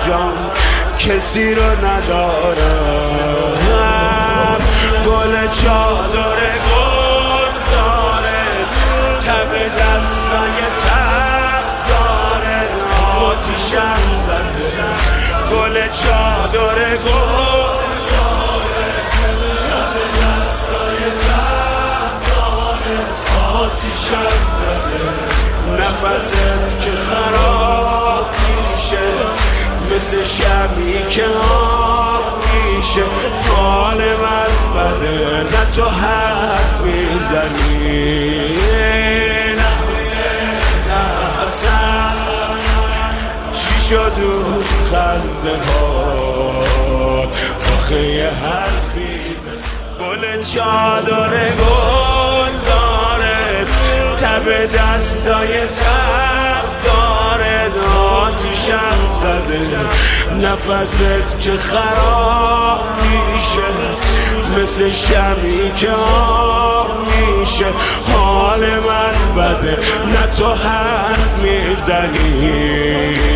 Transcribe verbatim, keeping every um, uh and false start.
جان کسی رو ندارم. گل چادر گل داره، تب دستای تب داره، آتیشم زده. گل چادر گل داره، تب دستای تب داره، آتیشم زده. نفست که خراب میشه مثل شبی که آب میشه. حال من بده نه تو حرف میزنی، نه حسن چی شد اون خنده ها آخه یه حرفی بزن. گل چادر گل داره، تب دستای تب داره، آتیشم زده. نفست که خراب میشه مثل شمی که آب میشه. حال من بده نه تو حرف میزنی.